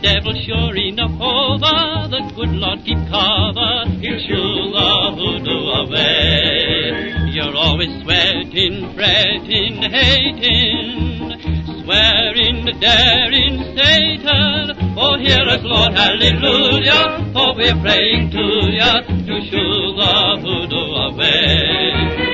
devil sure enough over, the good Lord keep cover, he'll shoo the hoodoo away. You're always sweating, fretting, hating, swearing, daring Satan. Oh, hear us, Lord, hallelujah, for we're praying to ya to shoo the hoodoo away.